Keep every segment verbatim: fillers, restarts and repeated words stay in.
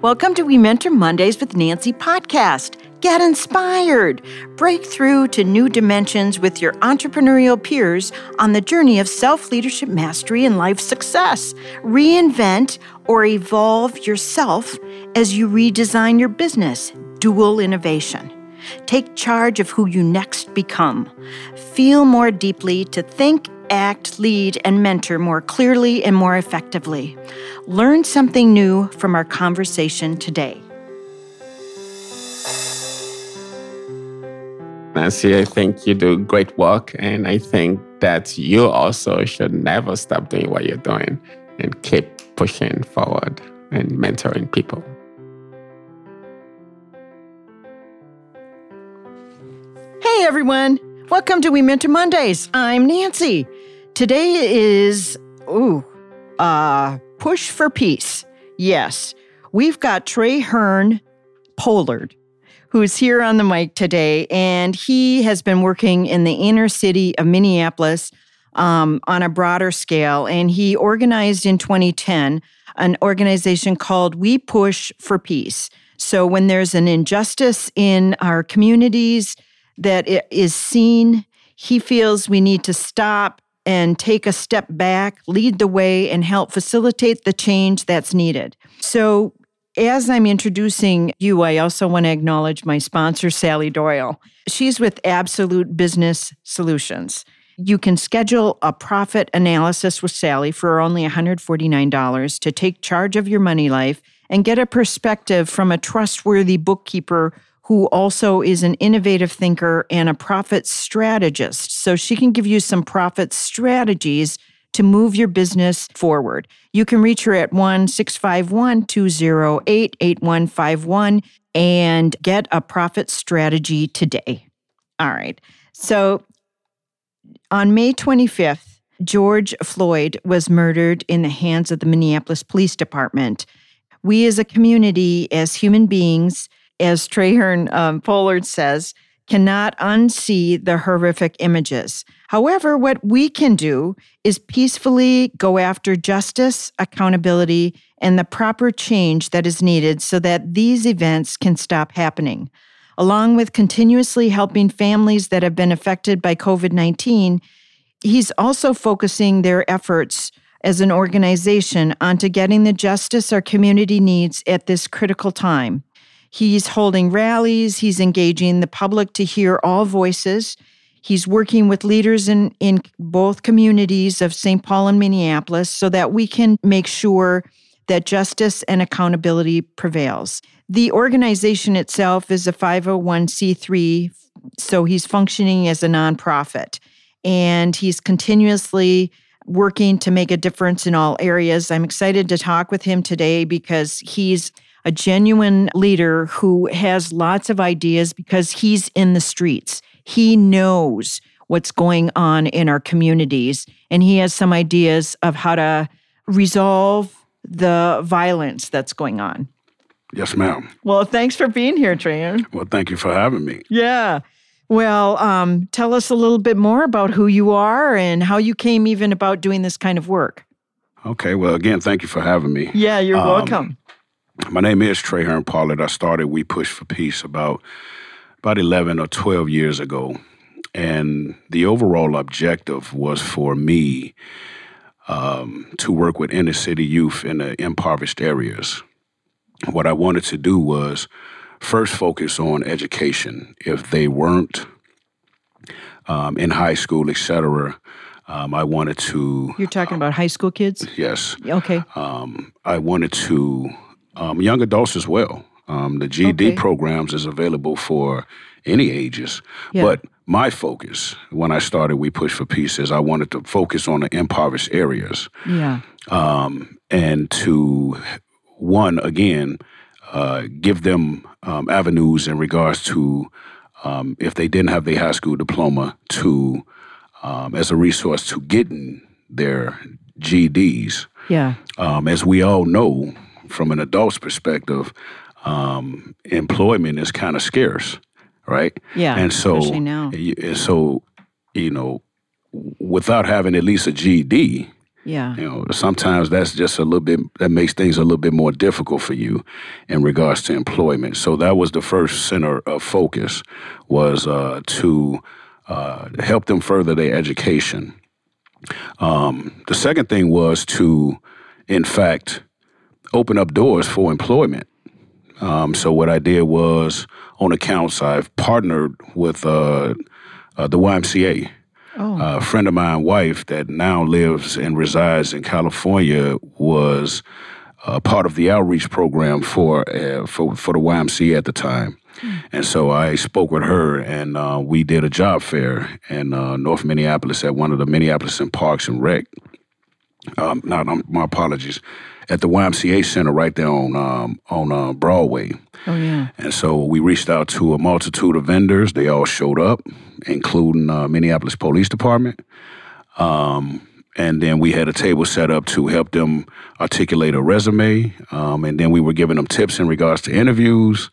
Welcome to We Mentor Mondays with Nancy podcast. Get inspired. Break through to new dimensions with your entrepreneurial peers on the journey of self-leadership mastery and life success. Reinvent or evolve yourself as you redesign your business. Dual innovation. Take charge of who you next become. Feel more deeply to think, act, lead, and mentor more clearly and more effectively. Learn something new from our conversation today. Nancy, I think you do great work, and I think that you also should never stop doing what you're doing and keep pushing forward and mentoring people. Hey everyone, welcome to We Mentor Mondays. I'm Nancy. Today is, ooh, uh, Push for Peace. Yes, we've got Trey Hearn Pollard, who's here on the mic today, and he has been working in the inner city of Minneapolis um, on a broader scale, and he organized in twenty ten an organization called We Push for Peace. So when there's an injustice in our communities that is seen, he feels we need to stop and take a step back, lead the way, and help facilitate the change that's needed. So as I'm introducing you, I also want to acknowledge my sponsor, Sally Doyle. She's with Absolute Business Solutions. You can schedule a profit analysis with Sally for only one hundred forty-nine dollars to take charge of your money life and get a perspective from a trustworthy bookkeeper who also is an innovative thinker and a profit strategist. So she can give you some profit strategies to move your business forward. You can reach her at one six five one, two oh eight, eight one five one and get a profit strategy today. All right. So on May twenty-fifth, George Floyd was murdered in the hands of the Minneapolis Police Department. We as a community, as human beings, as Trey Hearn um, Pollard says, cannot unsee the horrific images. However, what we can do is peacefully go after justice, accountability, and the proper change that is needed so that these events can stop happening. Along with continuously helping families that have been affected by covid nineteen, he's also focusing their efforts as an organization onto getting the justice our community needs at this critical time. He's holding rallies, he's engaging the public to hear all voices. He's working with leaders in, in both communities of Saint Paul and Minneapolis so that we can make sure that justice and accountability prevails. The organization itself is a five oh one c three, so he's functioning as a nonprofit. And he's continuously working to make a difference in all areas. I'm excited to talk with him today because he's a genuine leader who has lots of ideas because he's in the streets. He knows what's going on in our communities, and he has some ideas of how to resolve the violence that's going on. Yes, ma'am. Well, thanks for being here, Trey. Well, thank you for having me. Yeah. Well, um, tell us a little bit more about who you are and how you came even about doing this kind of work. Okay. Well, again, thank you for having me. Yeah, you're um, welcome. My name is Trey Hearn Pollard. I started We Push for Peace about, about eleven or twelve years ago. And the overall objective was for me um, to work with inner city youth in the impoverished areas. What I wanted to do was first focus on education. If they weren't um, in high school, et cetera, um, I wanted to... You're talking about high school kids? Yes. Okay. Um, I wanted to... Um, young adults as well. Um, the G E D okay. programs is available for any ages. Yeah. But my focus, when I started We Push for Peace, is I wanted to focus on the impoverished areas. Yeah. Um, and to, one, again, uh, give them um, avenues in regards to um, if they didn't have their high school diploma, to um, as a resource to getting their G E Ds. Yeah. Um, as we all know, from an adult's perspective, um, employment is kind of scarce, right? Yeah, and so, especially now. And so, you know, without having at least a G E D, Yeah. You know, sometimes that's just a little bit, that makes things a little bit more difficult for you in regards to employment. So that was the first center of focus, was uh, to uh, help them further their education. Um, the second thing was to, in fact, open up doors for employment. Um, so what I did was, on accounts, I've partnered with uh, uh, the Y M C A. Oh. Uh, a friend of mine, wife, that now lives and resides in California, was uh, part of the outreach program for uh, for for the Y M C A at the time. Mm. And so I spoke with her, and uh, we did a job fair in uh, North Minneapolis at one of the Minneapolis and Parks and Rec. Um, not um, my apologies, at the Y M C A Center right there on um, on uh, Broadway. Oh yeah. And so we reached out to a multitude of vendors. They all showed up, including uh, Minneapolis Police Department. Um, and then we had a table set up to help them articulate a resume. Um, and then we were giving them tips in regards to interviews.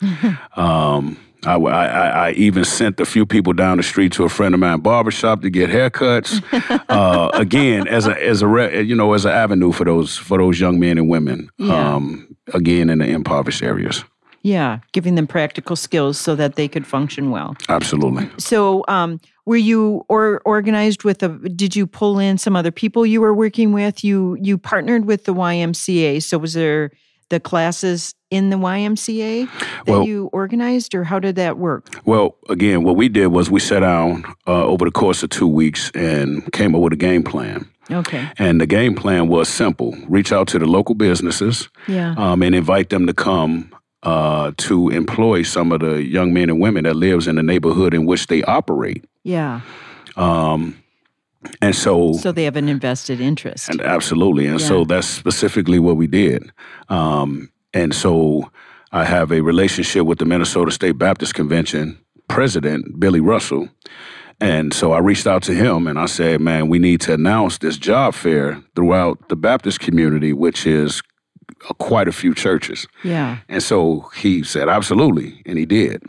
um, I, I, I even sent a few people down the street to a friend of mine barbershop to get haircuts. uh, again, as a as a re, you know as an avenue for those for those young men and women. Yeah. Um, again, in the impoverished areas. Yeah, giving them practical skills so that they could function well. Absolutely. So, um, were you or organized with a? Did you pull in some other people you were working with? You you partnered with the Y M C A. So, was there the classes in the Y M C A that well, you organized, or how did that work? Well, again, what we did was we sat down uh, over the course of two weeks and came up with a game plan. Okay. And the game plan was simple: reach out to the local businesses, yeah, um, and invite them to come. Uh, to employ some of the young men and women that lives in the neighborhood in which they operate. Yeah. Um, and so... So they have an invested interest. And absolutely. And yeah. so that's specifically what we did. Um, and so I have a relationship with the Minnesota State Baptist Convention president, Billy Russell. And so I reached out to him and I said, man, we need to announce this job fair throughout the Baptist community, which is quite a few churches. Yeah. And so he said, absolutely. And he did.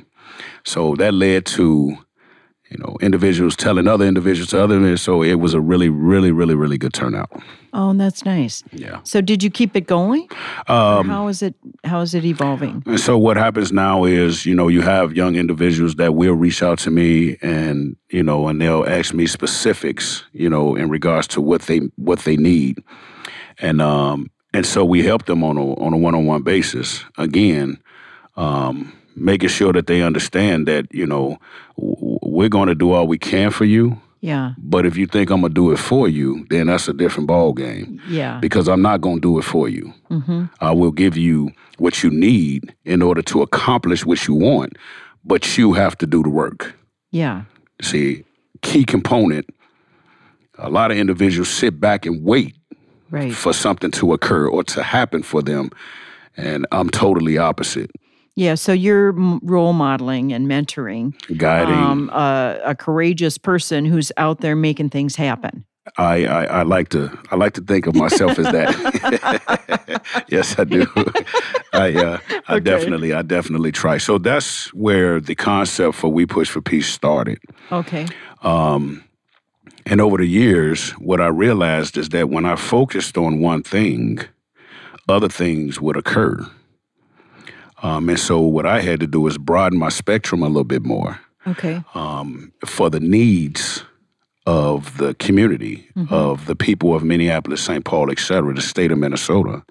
So that led to, you know, individuals telling other individuals to other individuals. So it was a really, really, really, really good turnout. Oh, that's nice. Yeah. So did you keep it going? Um, how is it, how is it evolving? And so what happens now is, you know, you have young individuals that will reach out to me and, you know, and they'll ask me specifics, you know, in regards to what they, what they need. And, um, And so we help them on a on a one-on-one basis. Again, um, making sure that they understand that, you know, w- we're going to do all we can for you. Yeah. But if you think I'm going to do it for you, then that's a different ball game. Yeah. Because I'm not going to do it for you. Mm-hmm. I will give you what you need in order to accomplish what you want, but you have to do the work. Yeah. See, key component, a lot of individuals sit back and wait. Right. For something to occur or to happen for them. And I'm totally opposite. Yeah, so you're m- role modeling and mentoring. Guiding. Um, uh, a courageous person who's out there making things happen. I, I, I like to I like to think of myself as that. Yes, I do. I uh, I okay. definitely I definitely try. So that's where the concept for We Push for Peace started. Okay. Um And over the years, what I realized is that when I focused on one thing, other things would occur. Um, and so what I had to do is broaden my spectrum a little bit more. Okay. Um, for the needs of the community, mm-hmm. of the people of Minneapolis, Saint Paul, et cetera, the state of Minnesota.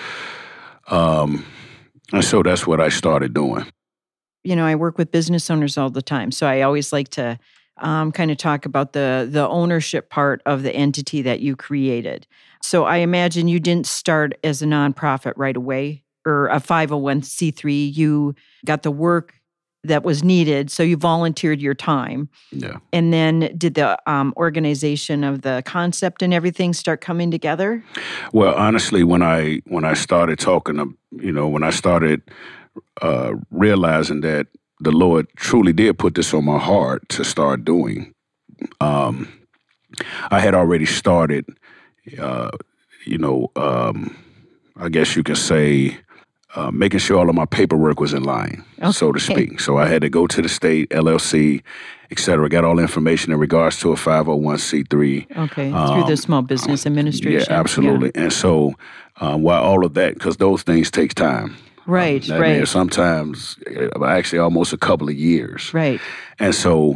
Um, and so that's what I started doing. You know, I work with business owners all the time, so I always like to Um, kind of talk about the the ownership part of the entity that you created. So I imagine you didn't start as a nonprofit right away or a five oh one c three. You got the work that was needed, so you volunteered your time. Yeah. And then did the um, organization of the concept and everything start coming together? Well, honestly, when I when I started talking, you know, when I started uh, realizing that the Lord truly did put this on my heart to start doing. Um, I had already started, uh, you know, um, I guess you can say, uh, making sure all of my paperwork was in line, okay. so to speak. So I had to go to the state, L L C, et cetera, got all the information in regards to a five oh one c three. Okay, um, through the Small Business Administration. Yeah, absolutely. Yeah. And so uh, while all of that, because those things takes time. Right, um, right. Sometimes, actually almost a couple of years. Right. And so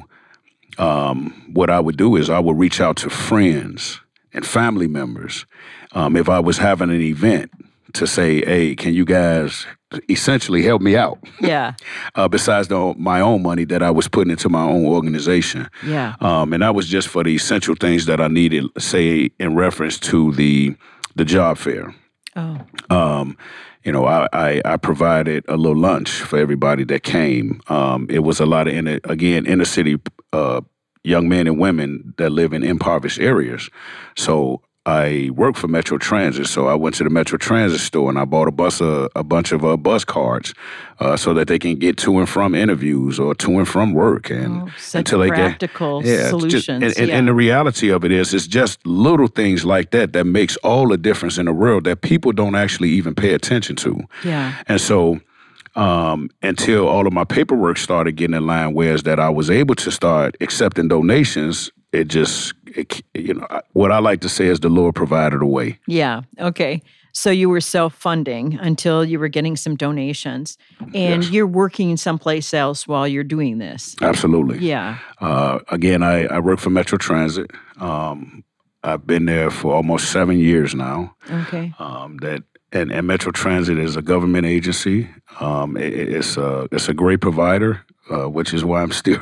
um, what I would do is I would reach out to friends and family members um, if I was having an event to say, hey, can you guys essentially help me out? Yeah. uh, besides the, my own money that I was putting into my own organization. Yeah. Um, and that was just for the essential things that I needed, say, in reference to the the job fair. Oh. Um, you know, I, I, I provided a little lunch for everybody that came. Um, it was a lot of, inner, again, inner city uh, young men and women that live in impoverished areas. So I work for Metro Transit, so I went to the Metro Transit store and I bought a bus, a, a bunch of uh, bus cards, uh, so that they can get to and from interviews or to and from work, and oh, such until they practical get yeah, solutions. Just, and, and, yeah. and the reality of it is, it's just little things like that that makes all the difference in the world that people don't actually even pay attention to. Yeah, and so. Um, until all of my paperwork started getting in line, whereas that I was able to start accepting donations, it just, it, you know, what I like to say is the Lord provided a way. Yeah. Okay. So you were self-funding until you were getting some donations, and yes. you're working someplace else while you're doing this. Absolutely. Yeah. Uh, again, I, I work for Metro Transit. Um, I've been there for almost seven years now. Okay. Um, that and, and Metro Transit is a government agency. Um, it, it's a it's a great provider. Uh, which is why I'm still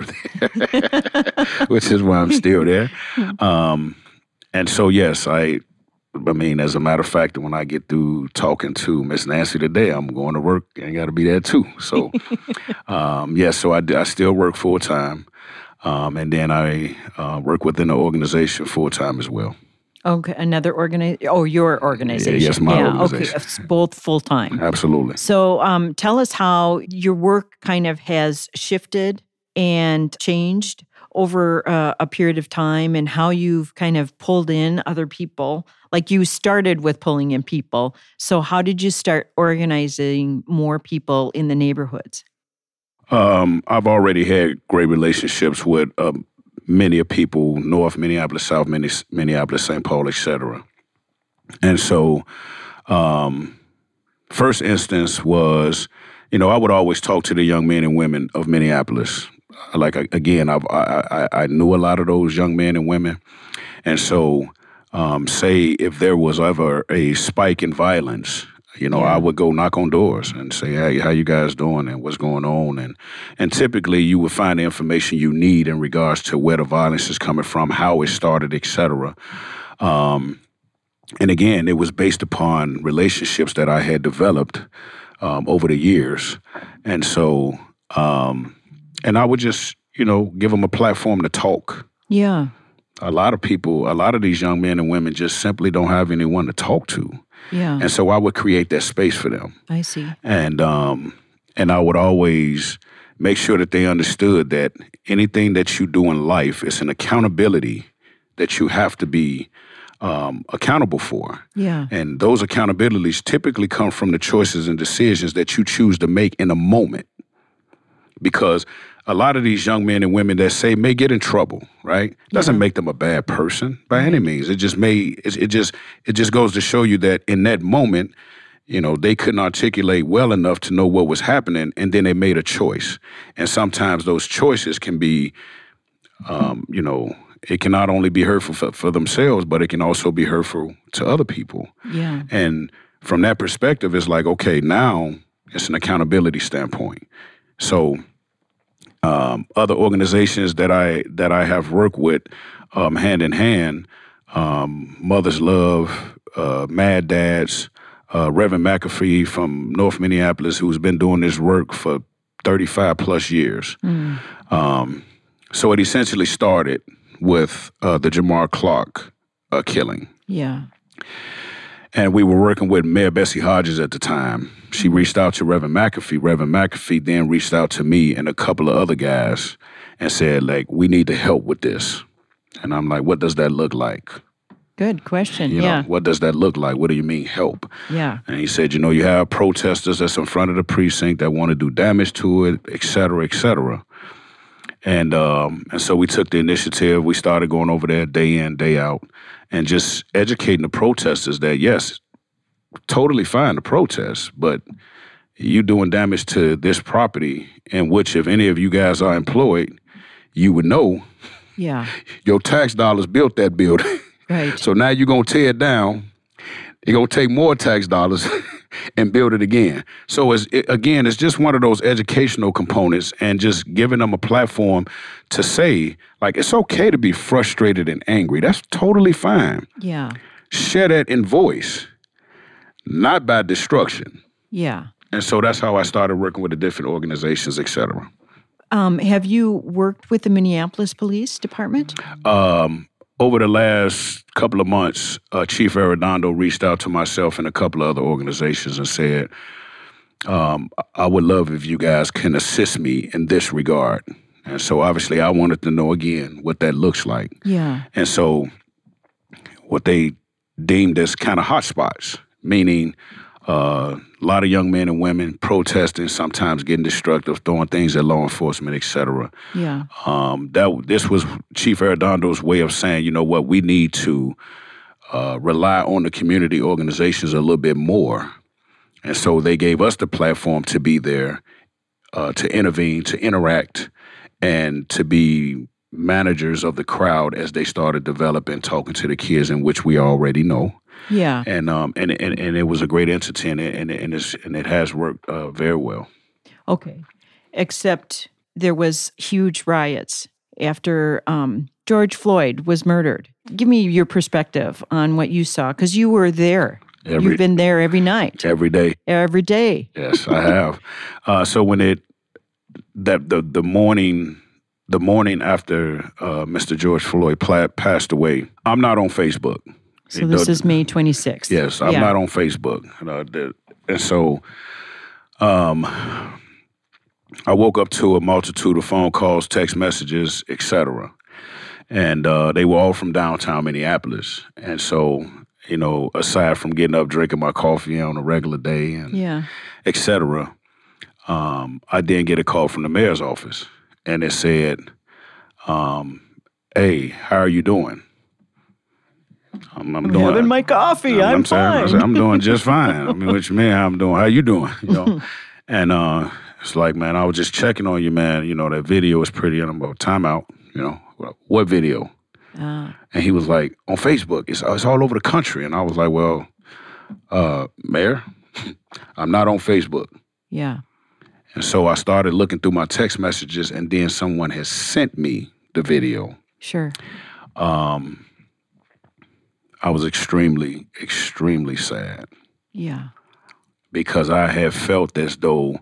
there. which is why I'm still there. Um, and so, yes, I, I mean, as a matter of fact, when I get through talking to Miss Nancy today, I'm going to work and got to be there too. So, um, yes, so I, I still work full time. Um, and then I uh, work within the organization full time as well. Okay, another organization. Oh, your organization. Yeah, yes, my yeah, organization. Okay, it's both full time. Absolutely. So, um, tell us how your work kind of has shifted and changed over uh, a period of time, and how you've kind of pulled in other people. Like you started with pulling in people. So, how did you start organizing more people in the neighborhoods? Um, I've already had great relationships with. Um, many of people, North Minneapolis, South Minneapolis, Saint Paul, et cetera. And so um, first instance was, you know, I would always talk to the young men and women of Minneapolis. Like, again, I've, I, I, I knew a lot of those young men and women. And so um, say if there was ever a spike in violence, you know, yeah. I would go knock on doors and say, hey, how you guys doing and what's going on? And and typically you would find the information you need in regards to where the violence is coming from, how it started, et cetera. Um, and again, it was based upon relationships that I had developed um, over the years. And so, um, and I would just, you know, give them a platform to talk. Yeah. A lot of people, a lot of these young men and women just simply don't have anyone to talk to. Yeah. And so I would create that space for them. I see. And um, and I would always make sure that they understood that anything that you do in life is an accountability that you have to be um, accountable for. Yeah. And those accountabilities typically come from the choices and decisions that you choose to make in a moment. Because a lot of these young men and women that say may get in trouble, right? Doesn't yeah. make them a bad person by any means. It just may, it, it just, it just goes to show you that in that moment, you know, they couldn't articulate well enough to know what was happening, and then they made a choice. And sometimes those choices can be, um, you know, it can not only be hurtful for, for themselves, but it can also be hurtful to other people. Yeah. And from that perspective, it's like, okay, now it's an accountability standpoint. So, Um, other organizations that I that I have worked with um, hand in hand, um, Mother's Love, uh, Mad Dads, uh, Reverend McAfee from North Minneapolis, who's been doing this work for thirty-five plus years. Mm. Um, so it essentially started with uh, the Jamar Clark uh, killing. Yeah. And we were working with Mayor Bessie Hodges at the time. She reached out to Reverend McAfee. Reverend McAfee then reached out to me and a couple of other guys and said, like, we need to help with this. And I'm like, what does that look like? Good question. You yeah. know, what does that look like? What do you mean help? Yeah. And he said, you know, you have protesters that's in front of the precinct that want to do damage to it, et cetera, et cetera. And um, and so we took the initiative. We started going over there day in, day out, and just educating the protesters that, yes, totally fine to protest, but you doing damage to this property in which if any of you guys are employed, you would know Yeah. your tax dollars built that building. Right. So now you're going to tear it down. You're going to take more tax dollars and build it again. So it's, it, again, it's just one of those educational components and just giving them a platform to say, like, it's okay to be frustrated and angry. That's totally fine. Yeah. Share that in voice, not by destruction. Yeah. And so that's how I started working with the different organizations, et cetera. Um, have you worked with the Minneapolis Police Department? Um, over the last couple of months, uh, Chief Arredondo reached out to myself and a couple of other organizations and said, um, I would love if you guys can assist me in this regard. And so obviously I wanted to know again what that looks like. Yeah. And so what they deemed as kind of hotspots, meaning uh, a lot of young men and women protesting, sometimes getting destructive, throwing things at law enforcement, et cetera. Yeah. Um, that this was Chief Arredondo's way of saying, you know what, we need to uh, rely on the community organizations a little bit more. And so they gave us the platform to be there, uh, to intervene, to interact, and to be managers of the crowd as they started developing, talking to the kids, in which we already know. Yeah. And um and and, and it was a great entity, and it, and it, and, it's, and it has worked uh, very well. Okay. Except there was huge riots after um, George Floyd was murdered. Give me your perspective on what you saw, because you were there. Every, You've been there every night. Every day. Every day. Yes, I have. uh, so when it that the the morning the morning after uh, Mister George Floyd passed away, I'm not on Facebook. So this is May twenty-sixth. Yes, I'm yeah. not on Facebook. Uh, the, and so um, I woke up to a multitude of phone calls, text messages, et cetera. And uh, they were all from downtown Minneapolis. And so, you know, aside from getting up, drinking my coffee on a regular day, and yeah. et cetera, um, I did get a call from the mayor's office. And it said, um, hey, how are you doing? I'm, I'm, I'm doing, having my coffee. I'm, I'm, I'm fine. Saying, I'm doing just fine. I mean, what you mean? How I'm doing? How you doing? You know, and uh, it's like, man, I was just checking on you, man. You know, that video is pretty. And I'm about time out. You know, what video? Uh, and he was like, on Facebook. It's it's all over the country. And I was like, well, uh, Mayor, I'm not on Facebook. Yeah. And so I started looking through my text messages, and then someone has sent me the video. Sure. Um. I was extremely, extremely sad. Yeah. Because I have felt as though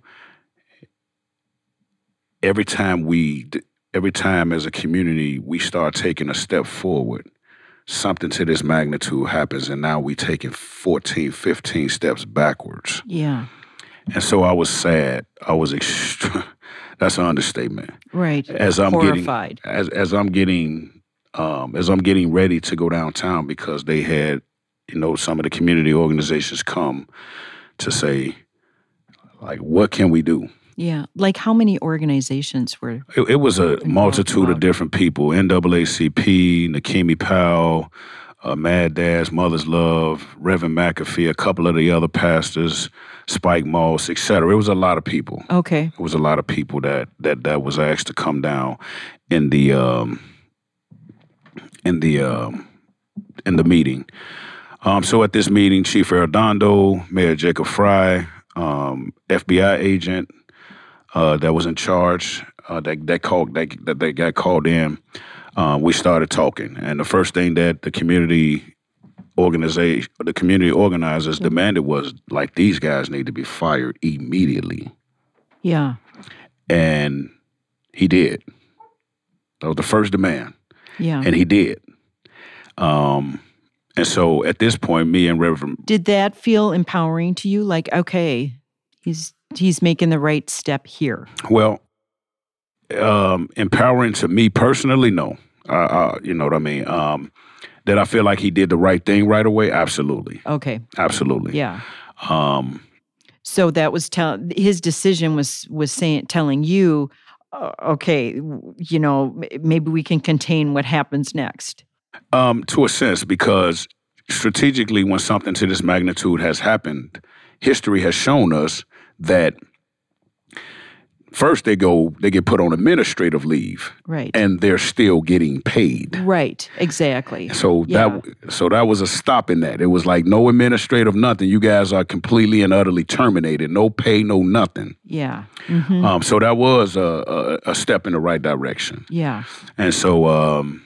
every time we, every time as a community, we start taking a step forward, something to this magnitude happens, and now we taking fourteen, fifteen steps backwards. Yeah. And so I was sad. I was extra. That's an understatement. Right. As I'm horrified. getting, as as I'm getting. Um, as I'm getting ready to go downtown, because they had, you know, some of the community organizations come to say, like, what can we do? Yeah. Like, how many organizations were? It, it was a multitude of different people. N double A C P, Nakemi Powell, uh, Mad Dash, Mother's Love, Reverend McAfee, a couple of the other pastors, Spike Moss, et cetera. It was a lot of people. Okay. It was a lot of people that that that was asked to come down in the um, in the um, in the meeting. Um, so at this meeting, Chief Arredondo, Mayor Jacob Fry, um, F B I agent uh, that was in charge, uh, that that called that that they got called in. Uh, we started talking, and the first thing that the community organization, the community organizers mm-hmm. demanded was, like, these guys need to be fired immediately. Yeah, and he did. That was the first demand. Yeah. And he did. Um, and so at this point, me and Reverend... Did that feel empowering to you? Like, okay, he's he's making the right step here. Well, um, empowering to me personally, no. Uh, uh, you know what I mean? Um, Did I feel like he did the right thing right away? Absolutely. Okay. Absolutely. Yeah. Um, so that was tell his decision was was saying telling you, uh, okay, w- you know, m- maybe we can contain what happens next. um, to a sense, because strategically, when something to this magnitude has happened, history has shown us that first they go, they get put on administrative leave, Right. and they're still getting paid. Right. Exactly. So Yeah. that so that was a stop in that. It was like no administrative nothing. You guys are completely and utterly terminated. No pay, no nothing. Yeah. hmm Um, so that was a, a, a step in the right direction. Yeah. And so um,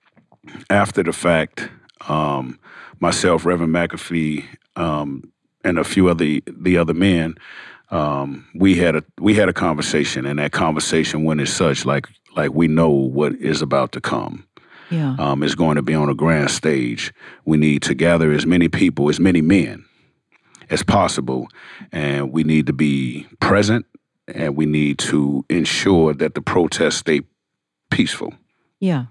after the fact, um, myself, Reverend McAfee, um, and a few of the the other men, um, we had a we had a conversation, and that conversation went as such, like like we know what is about to come. Yeah. Um, is going to be on a grand stage. We need to gather as many people, as many men as possible, and we need to be present, and we need to ensure that the protests stay peaceful. Yeah.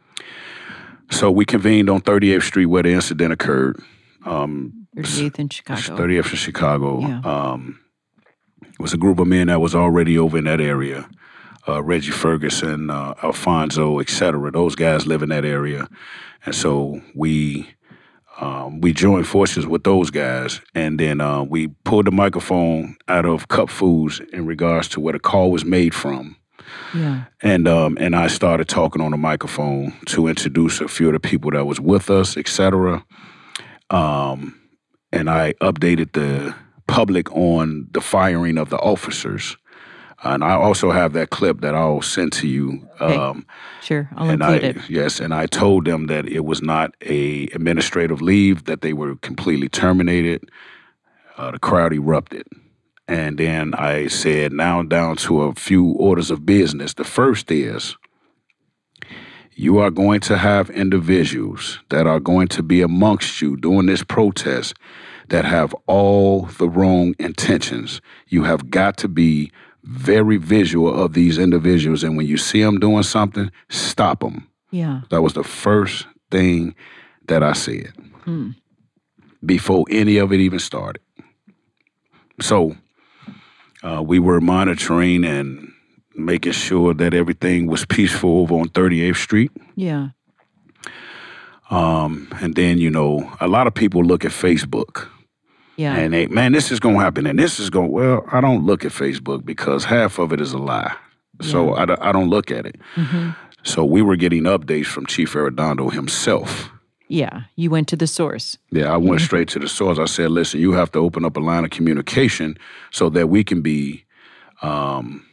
So we convened on thirty-eighth Street where the incident occurred. Um, thirty-eighth in Chicago. thirty-eighth in Chicago. Yeah. Um, it was a group of men that was already over in that area. Uh, Reggie Ferguson, uh, Alfonso, et cetera. Those guys live in that area. And so we um, we joined forces with those guys. And then uh, we pulled the microphone out of Cup Foods in regards to where the call was made from. Yeah. And um, and I started talking on the microphone to introduce a few of the people that was with us, et cetera. Um, and I updated the public on the firing of the officers. And I also have that clip that I'll send to you. Okay. Um, Sure. I'll and include I, it. Yes, and I told them that it was not a administrative leave, that they were completely terminated. Uh, the crowd erupted. And then I said, now down to a few orders of business. The first is, you are going to have individuals that are going to be amongst you during this protest that have all the wrong intentions. You have got to be very visual of these individuals. And when you see them doing something, stop them. Yeah. That was the first thing that I said Hmm. before any of it even started. So uh, we were monitoring and making sure that everything was peaceful over on thirty-eighth Street. Yeah. Um, and then, you know, a lot of people look at Facebook. Yeah. And they, man, this is going to happen and this is going, well, I don't look at Facebook because half of it is a lie. So I, don't- I don't look at it. hmm So we were getting updates from Chief Arredondo himself. Yeah. You went to the source. Yeah, I went straight to the source. I said, listen, you have to open up a line of communication so that we can be um,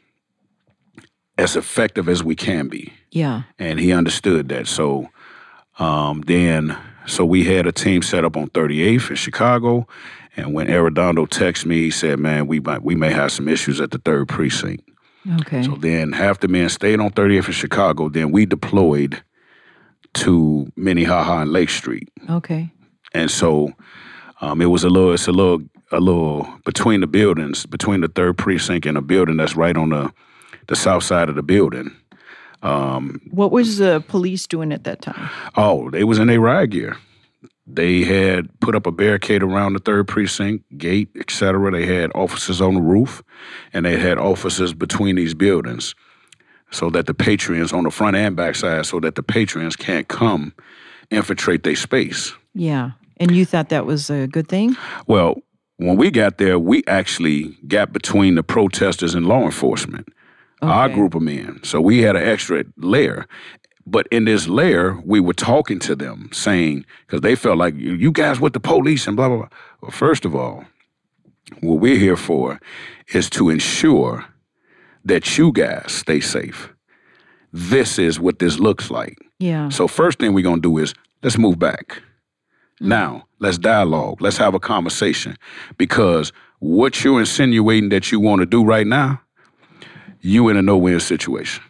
as effective as we can be. Yeah. And he understood that. So um, then, so we had a team set up on thirty-eighth in Chicago. And when Arredondo texted me, he said, man, we might, we may have some issues at the third precinct. Okay. So then half the men stayed on thirty-eighth in Chicago. Then we deployed to Minnehaha and Lake Street. Okay. And so um, it was a little, it's a little, a little between the buildings, between the third precinct and a building that's right on the, the south side of the building. Um, What was the police doing at that time? oh, they was in their riot gear. They had put up a barricade around the third precinct, gate, et cetera. They had officers on the roof, and they had officers between these buildings so that the patrons on the front and back side, so that the patrons can't come infiltrate their space. Yeah. And you thought that was a good thing? Well, when we got there, we actually got between the protesters and law enforcement, our Okay. group of men. So we had an extra layer. But in this layer, we were talking to them, saying, because they felt like, you you guys with the police and blah, blah, blah. Well, first of all, what we're here for is to ensure that you guys stay safe. This is what this looks like. Yeah. So first thing we're going to do is, let's move back. Now, let's dialogue. Let's have a conversation. Because what you're insinuating that you want to do right now, you in a no-win situation.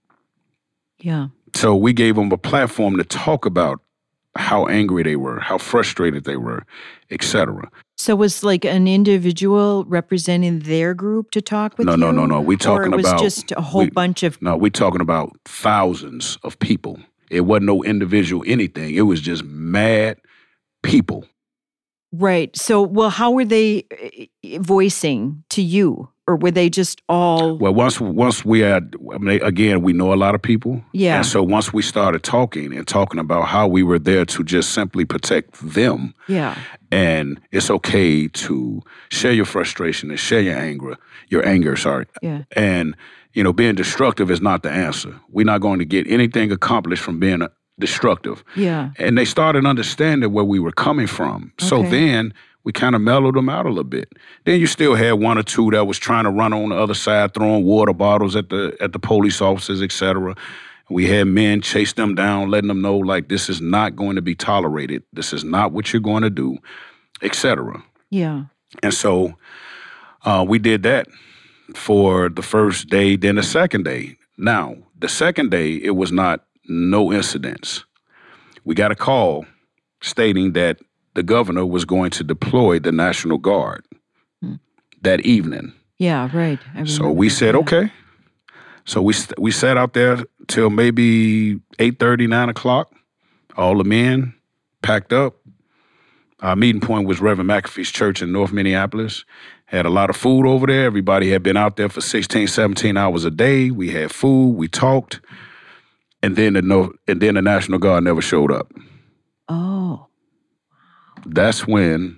Yeah. So we gave them a platform to talk about how angry they were, how frustrated they were, et cetera. So was like an individual representing their group to talk with No, you? no, no, no. We Or talking it was about just a whole we- bunch of No, we're talking about thousands of people It wasn't no individual anything. It was just mad people. Right. So, well, how were they uh, voicing to you? Or were they just all... Well, once once we had, I mean, again, we know a lot of people. Yeah. And so once we started talking and talking about how we were there to just simply protect them. Yeah. And it's okay to share your frustration and share your anger, your anger, sorry. Yeah. And, you know, being destructive is not the answer. We're not going to get anything accomplished from being destructive. Yeah. And they started understanding where we were coming from. So Okay. then we kind of mellowed them out a little bit. Then you still had one or two that was trying to run on the other side, throwing water bottles at the at the police officers, et cetera. We had men chase them down, letting them know, like, this is not going to be tolerated. This is not what you're going to do, et cetera. Yeah. And so uh, we did that for the first day, then the second day. Now, the second day, it was not no incidents. We got a call stating that the governor was going to deploy the National Guard hmm. that evening. Yeah, right. I so we that, said, yeah. okay. So we we sat out there till maybe eight thirty, nine o'clock. All the men packed up. Our meeting point was Reverend McAfee's church in North Minneapolis. Had a lot of food over there. Everybody had been out there for sixteen, seventeen hours a day. We had food. We talked. And then the no, and then the National Guard never showed up. Oh. That's when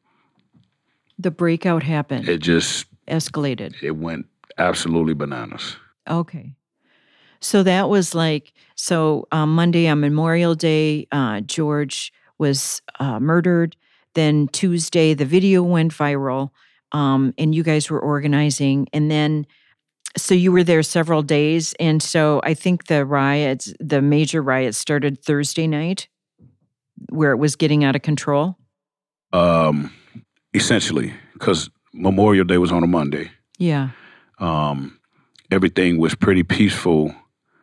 the breakout happened. It just escalated. It went absolutely bananas. Okay. So that was like, so um, Monday on Memorial Day, uh, George was uh, murdered. Then Tuesday, the video went viral, um, and you guys were organizing. And then, so you were there several days. And so I think the riots, the major riots started Thursday night, where it was getting out of control? Um, essentially, because Memorial Day was on a Monday. Yeah. Um, everything was pretty peaceful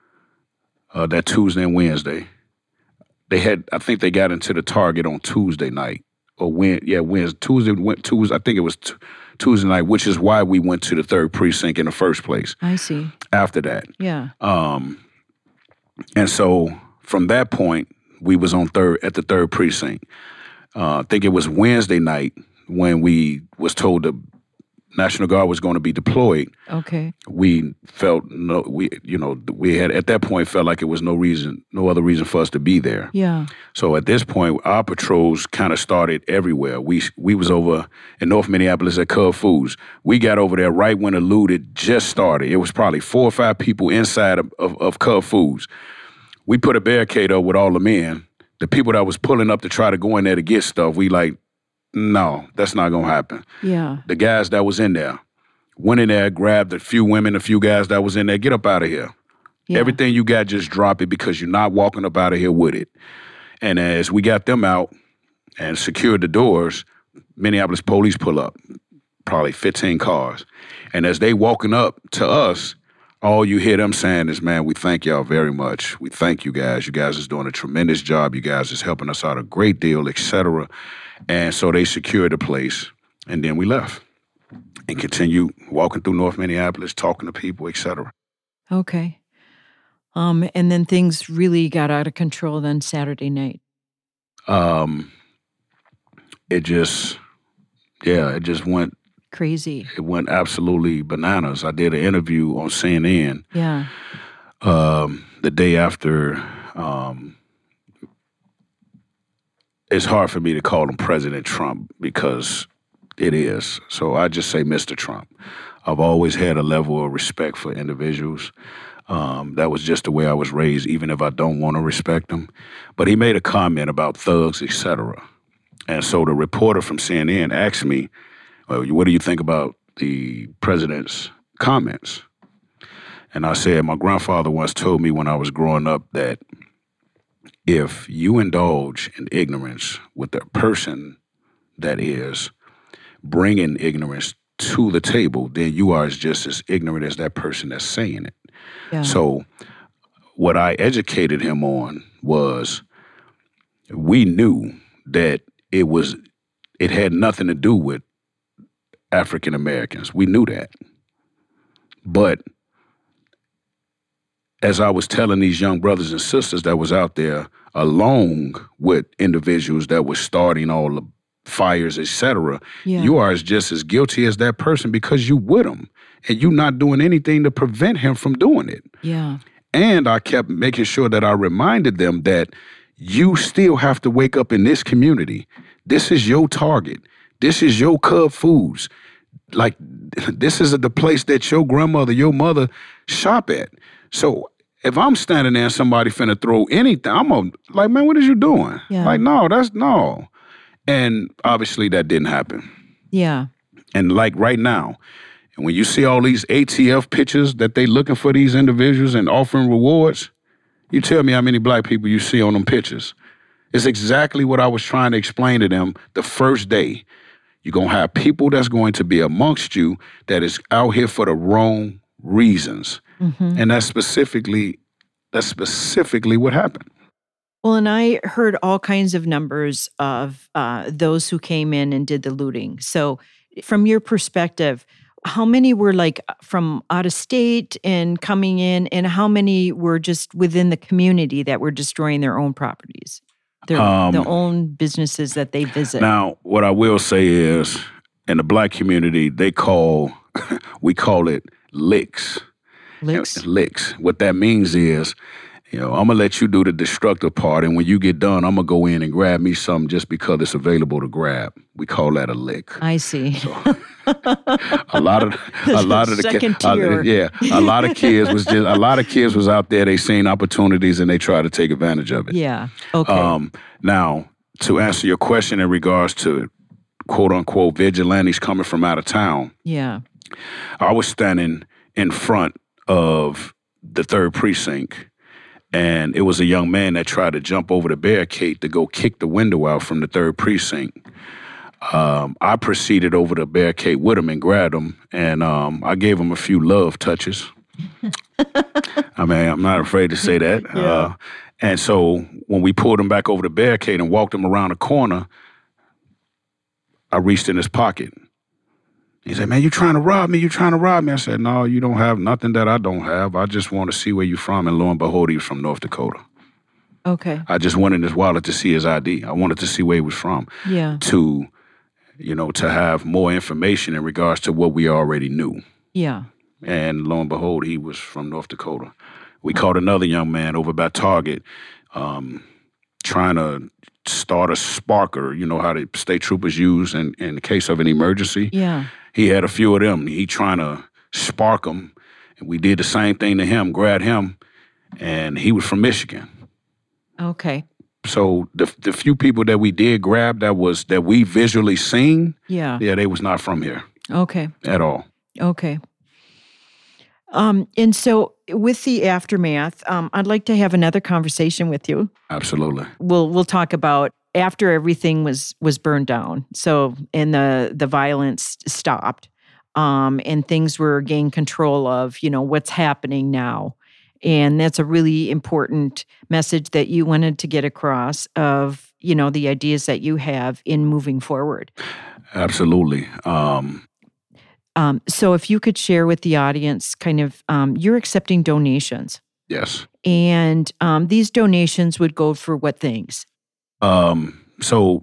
uh, that Tuesday and Wednesday. They had, I think they got into the Target on Tuesday night. Or when, yeah, Wednesday, Tuesday, went Tuesday, I think it was t- Tuesday night, which is why we went to the third precinct in the first place. I see. After that. Yeah. Um, and so from that point, we was on third at the third precinct. Uh, I think it was Wednesday night when we was told the National Guard was going to be deployed. Okay. We felt no, we you know we had at that point felt like it was no reason, no other reason for us to be there. Yeah. So at this point, our patrols kind of started everywhere. We we was over in North Minneapolis at Cub Foods. We got over there right when the looted just started. It was probably four or five people inside of, of, of Cub Foods. We put a barricade up with all the men. The people that was pulling up to try to go in there to get stuff, we like, no, that's not going to happen. Yeah. The guys that was in there went in there, grabbed a few women, a few guys that was in there, get up out of here. Yeah. Everything you got, just drop it because you're not walking up out of here with it. And as we got them out and secured the doors, Minneapolis police pull up, probably fifteen cars. And as they walking up to us, all you hear them saying is, man, we thank y'all very much. We thank you guys. You guys is doing a tremendous job. You guys is helping us out a great deal, et cetera. And so they secured the place, and then we left and continued walking through North Minneapolis, talking to people, et cetera. Okay. Um, and then things really got out of control then Saturday night. Um, it just, yeah, it just went crazy. It went absolutely bananas. I did an interview on C N N. Yeah. Um, the day after. Um, it's hard for me to call him President Trump because it is. So I just say Mister Trump. I've always had a level of respect for individuals. Um, that was just the way I was raised, even if I don't want to respect them. But he made a comment about thugs, et cetera. And so the reporter from C N N asked me, well, what do you think about the president's comments? And I said, my grandfather once told me when I was growing up that if you indulge in ignorance with the person that is bringing ignorance to the table, then you are just as ignorant as that person that's saying it. Yeah. So what I educated him on was we knew that it was, it had nothing to do with African Americans. We knew that. But as I was telling these young brothers and sisters that was out there, along with individuals that were starting all the fires, et cetera, Yeah. you are as just as guilty as that person because you with him and you not doing anything to prevent him from doing it. Yeah. And I kept making sure that I reminded them that you still have to wake up in this community. This is your target. This is your Cub Foods. Like, this is the place that your grandmother, your mother shop at. So if I'm standing there and somebody finna throw anything, I'm gonna, like, man, what is you doing? Yeah. Like, no, that's no. And obviously that didn't happen. Yeah. And like right now, and when you see all these A T F pictures that they looking for these individuals and offering rewards, you tell me how many black people you see on them pictures. It's exactly what I was trying to explain to them the first day. You're going to have people that's going to be amongst you that is out here for the wrong reasons. Mm-hmm. And that's specifically, that's specifically what happened. Well, and I heard all kinds of numbers of uh, those who came in and did the looting. So from your perspective, how many were like from out of state and coming in, and how many were just within the community that were destroying their own properties, their, Um, their own businesses that they visit? Now, what I will say is, in the black community, they call, we call it licks. Licks? Licks. What that means is, you know, I'm going to let you do the destructive part, and when you get done, I'm going to go in and grab me something just because it's available to grab. We call that a lick. I see. So, a lot of a lot of the Second uh, tier. yeah, a lot of kids was just a lot of kids was out there. They seen opportunities and they tried to take advantage of it. Yeah. Okay. Um, now, to answer your question in regards to quote unquote vigilantes coming from out of town, yeah. I was standing in front of the third precinct. And it was a young man that tried to jump over the barricade to go kick the window out from the third precinct. Um, I proceeded over the barricade with him and grabbed him, and um, I gave him a few love touches. I mean, I'm not afraid to say that. Yeah. Uh, and so when we pulled him back over the barricade and walked him around the corner, I reached in his pocket. He said, man, you trying to rob me? You trying to rob me? I said, no, you don't have nothing that I don't have. I just want to see where you're from. And lo and behold, he was from North Dakota. Okay. I just went in his wallet to see his I D. I wanted to see where he was from. Yeah. To, you know, to have more information in regards to what we already knew. Yeah. And lo and behold, he was from North Dakota. We caught another young man over by Target um, trying to start a sparker. You know how the state troopers use in, in the case of an emergency? Yeah. He had a few of them. He trying to spark them. And we did the same thing to him, grabbed him, and he was from Michigan. Okay. So the the few people that we did grab that was that we visually seen, Yeah. yeah, they was not from here Okay. at all. Okay. Um, and so with the aftermath, um, I'd like to have another conversation with you. Absolutely. We'll we'll talk about after everything was was burned down. So and the the violence stopped, um, and things were gained control of. You know what's happening now, and that's a really important message that you wanted to get across. Of you know the ideas that you have in moving forward. Absolutely. Um, Um, so if you could share with the audience, kind of, um, you're accepting donations, yes. and um, these donations would go for what things? Um, so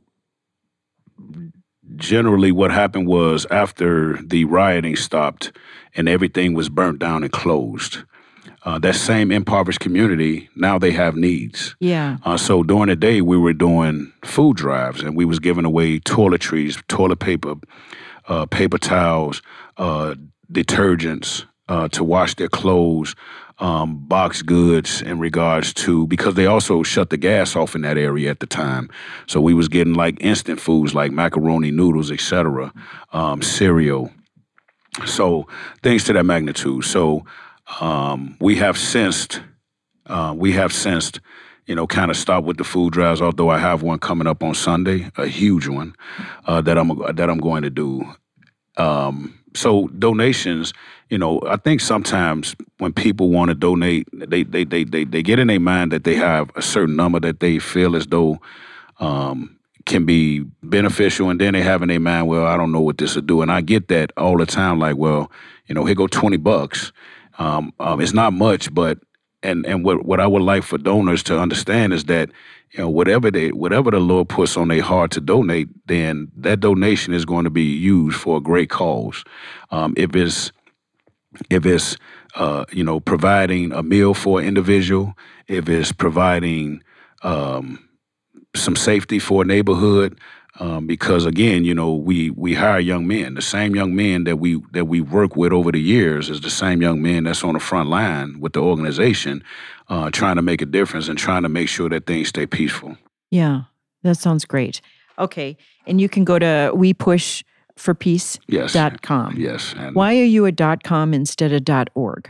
generally what happened was after the rioting stopped and everything was burnt down and closed, uh, that same impoverished community, now they have needs. Yeah. Uh, so during the day, we were doing food drives, and we was giving away toiletries, toilet paper, uh, paper towels, uh, detergents uh, to wash their clothes, um, box goods in regards to, because they also shut the gas off in that area at the time. So we was getting like instant foods like macaroni, noodles, et cetera, um, cereal. So things to that magnitude. So um, we have sensed, uh, we have sensed, you know, kind of stopped with the food drives. Although I have one coming up on Sunday, a huge one uh, that I'm that I'm going to do. Um, so donations, you know, I think sometimes when people want to donate, they they they they they get in their mind that they have a certain number that they feel as though um, can be beneficial, and then they have in their mind, well, I don't know what this will do, and I get that all the time. Like, well, you know, here go twenty bucks. Um, um, it's not much, but and and what, what I would like for donors to understand is that, you know, whatever they whatever the Lord puts on their heart to donate, then that donation is going to be used for a great cause. Um, if it's if it's uh, you know, providing a meal for an individual, if it's providing um, some safety for a neighborhood. Um, because again, you know, we we hire young men. The same young men that we that we work with over the years is the same young men that's on the front line with the organization, uh, trying to make a difference and trying to make sure that things stay peaceful. Yeah, that sounds great. Okay, and you can go to we push for peace dot com. Yes. Yes. And why are you a .com instead of .org?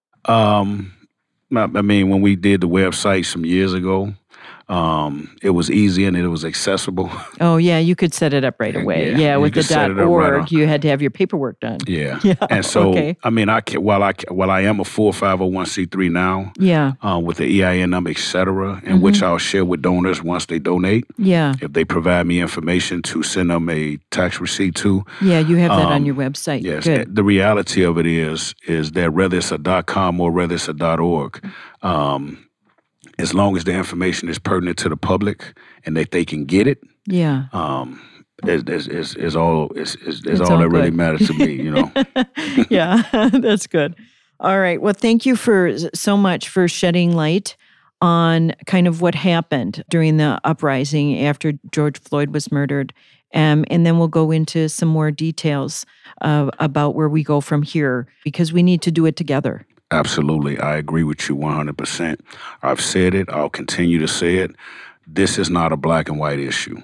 Um, I mean, when we did the website some years ago, Um, it was easy and it was accessible. Oh, yeah, you could set it up right away. Yeah, Yeah, you with the could set it up .org, right on. you had to have your paperwork done. Yeah. Yeah, And so, okay. I mean, I can, while I can, while I am a full five oh one c three now, Yeah, uh, with the E I N number, et cetera, in which I'll share with donors once they donate. yeah, If they provide me information to send them a tax receipt to. yeah, you have that on Um, your website. Yes. Good. The reality of it is, is that whether it's a .com or whether it's a .org, um, as long as the information is pertinent to the public and that they can get it, Yeah. um, is is is, is all is is, is It's all all that really good. matters to me. You know. Yeah, that's good. All right. Well, thank you for so much for shedding light on kind of what happened during the uprising after George Floyd was murdered. Um, and then we'll go into some more details uh, about where we go from here, because we need to do it together. Absolutely. I agree with you one hundred percent. I've said it. I'll continue to say it. This is not a black and white issue.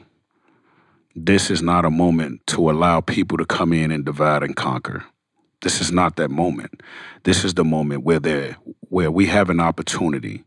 This is not a moment to allow people to come in and divide and conquer. This is not that moment. This is the moment where there, where we have an opportunity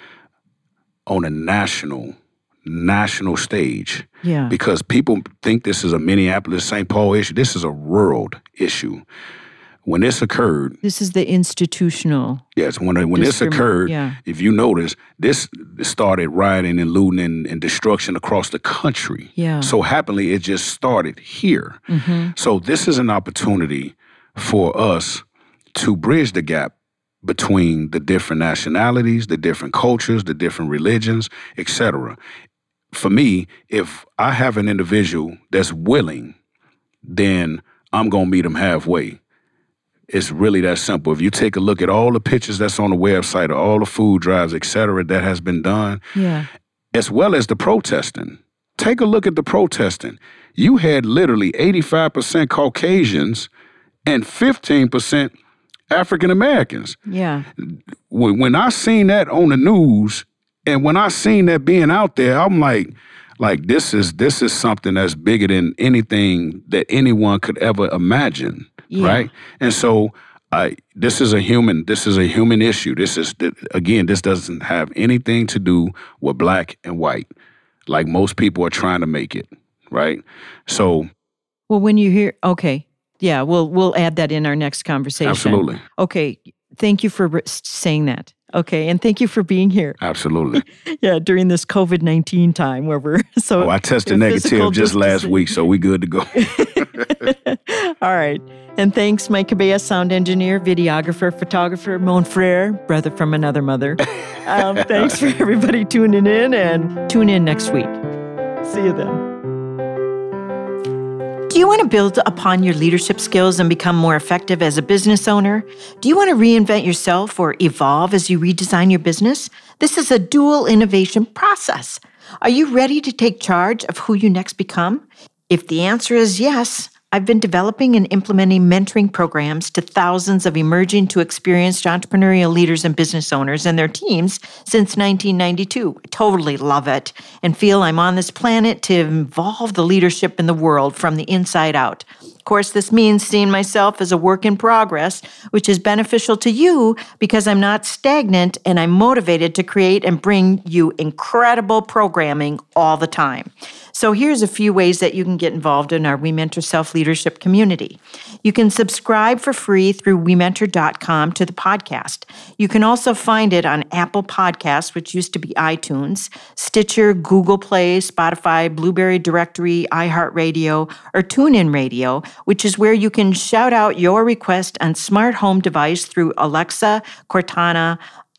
on a national, national stage. Yeah. Because people think this is a Minneapolis, Saint Paul issue. This is a world issue. When this occurred, This is the institutional. yes, when when this Discrimin- occurred, yeah. if you notice, this started rioting and looting and, and destruction across the country. Yeah. So happily, it just started here. So this is an opportunity for us to bridge the gap between the different nationalities, the different cultures, the different religions, et cetera. For me, if I have an individual that's willing, then I'm going to meet them halfway. It's really that simple. If you take a look at all the pictures that's on the website, or all the food drives, et cetera, that has been done, Yeah. as well as the protesting. Take a look at the protesting. You had literally eighty-five percent Caucasians and fifteen percent African Americans. Yeah. When, when I seen that on the news, and when I seen that being out there, I'm like, like this is this is something that's bigger than anything that anyone could ever imagine, Yeah. right? And so, I this is a human this is a human issue. This is again, this doesn't have anything to do with black and white, like most people are trying to make it, right? So, Well, when you hear, okay. Yeah, we'll we'll add that in our next conversation. absolutely, Okay. Thank you for re- saying that. Okay. And thank you for being here. absolutely. Yeah, during this COVID nineteen time where we're so. Oh, I tested Yeah, physical negative just last distancing. week, so we good to go. All right. And thanks, Mike Cabella, sound engineer, videographer, photographer, Mon Frere, brother from another mother. Um, thanks for everybody tuning in, and tune in next week. See you then. Do you want to build upon your leadership skills and become more effective as a business owner? Do you want to reinvent yourself or evolve as you redesign your business? This is a dual innovation process. Are you ready to take charge of who you next become? If the answer is yes, I've been developing and implementing mentoring programs to thousands of emerging to experienced entrepreneurial leaders and business owners and their teams since nineteen ninety-two. I totally love it and feel I'm on this planet to evolve the leadership in the world from the inside out. Of course, this means seeing myself as a work in progress, which is beneficial to you because I'm not stagnant and I'm motivated to create and bring you incredible programming all the time. So here's a few ways that you can get involved in our We Mentor Self-Leadership community. You can subscribe for free through we mentor dot com to the podcast. You can also find it on Apple Podcasts, which used to be iTunes, Stitcher, Google Play, Spotify, Blueberry Directory, iHeartRadio, or TuneIn Radio, which is where you can shout out your request on smart home device through Alexa, Cortana,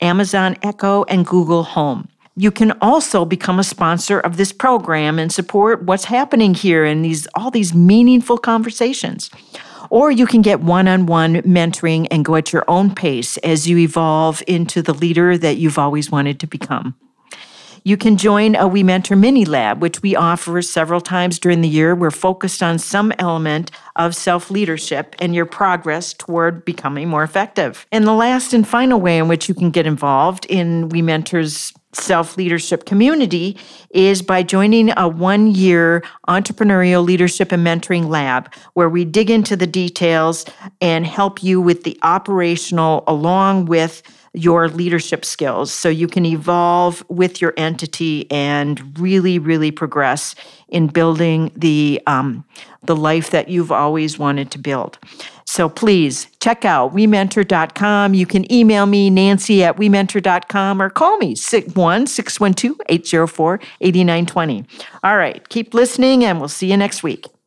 Amazon Echo, and Google Home. You can also become a sponsor of this program and support what's happening here in these all these meaningful conversations. Or you can get one-on-one mentoring and go at your own pace as you evolve into the leader that you've always wanted to become. You can join a We Mentor Mini Lab, which we offer several times during the year. We're focused on some element of self-leadership and your progress toward becoming more effective. And the last and final way in which you can get involved in We Mentor's self-leadership community is by joining a one-year entrepreneurial leadership and mentoring lab where we dig into the details and help you with the operational along with your leadership skills so you can evolve with your entity and really, really progress in building the um, the life that you've always wanted to build. So please check out we mentor dot com. You can email me, Nancy at we mentor dot com, or call me, one six one two, eight zero four, eight nine two zero. All right, keep listening, and we'll see you next week.